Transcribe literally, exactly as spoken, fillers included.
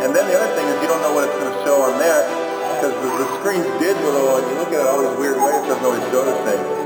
And then the other thing is you don't know what it's going to show on there because the, the screen's digital and you look at it all these weird ways, it doesn't always show the same.